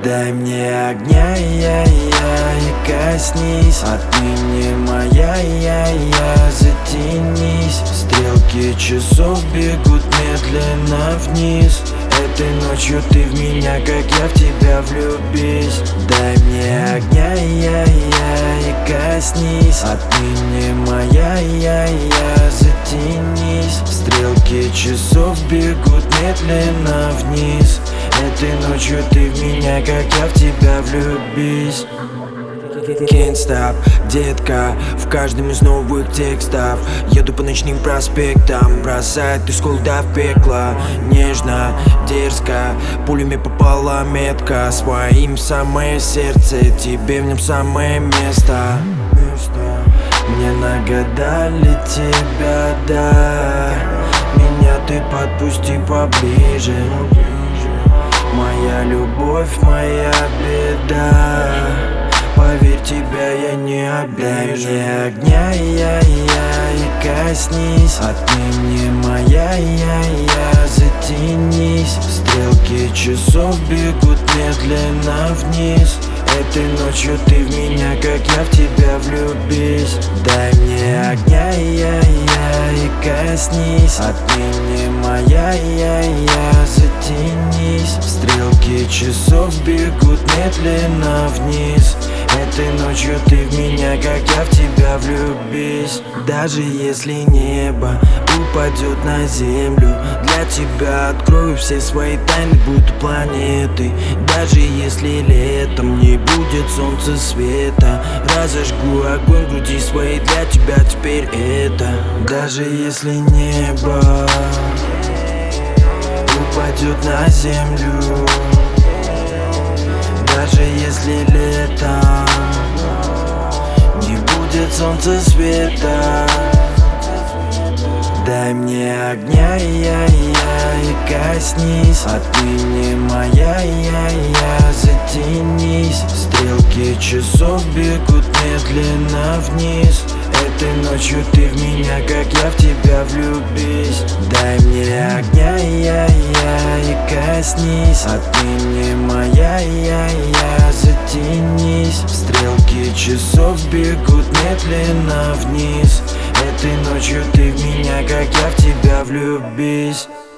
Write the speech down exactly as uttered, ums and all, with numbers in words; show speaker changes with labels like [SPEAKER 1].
[SPEAKER 1] Дай мне огня, я, я, и коснись. Отныне моя, я, я, затянись. Стрелки часов бегут медленно вниз. Этой ночью ты в меня, как я в тебя, влюбись. Дай мне огня, я, я, и коснись. Отныне моя, я, я, затянись. Стрелки часов бегут медленно вниз. Этой ночью ты в меня, как я в тебя, влюбись. Can't stop, детка, в каждом из новых текстов. Еду по ночным проспектам, бросает из холода в пекло. Нежно, дерзко, пулями попала метка. Своим в самое сердце, тебе в нем самое место. Мне нагадали тебя, да. Меня ты подпусти поближе. Моя любовь, моя беда. Поверь, тебя я не обижу. Дай мне огня, я, я, и коснись. Отныне моя, я, я, затянись. Стрелки часов бегут медленно вниз. Этой ночью ты в меня, как я в тебя, влюбись. Дай мне огня, я, я, и коснись. Отныне моя, я, я, затянись. Стрелки часов бегут медленно вниз. Этой ночью ты в меня, как я в тебя, влюбись. Даже если небо упадет на землю, для тебя открою все свои тайны, будто планеты. Даже если летом не будет солнца света, разожгу огонь в груди своей для тебя теперь это. Даже если небо упадет на землю, даже если летом не будет солнца света, дай мне огня, я, я, и коснись. Отныне моя, я, я, затянись. Стрелки часов бегут медленно вниз. Этой ночью ты в меня, как я в тебя, влюбись. Дай мне огня, я, я, и коснись. Отныне моя, я, я, затянись. Стрелки часов бегут медленно вниз. Этой ночью ты в меня, как я в тебя, влюбись.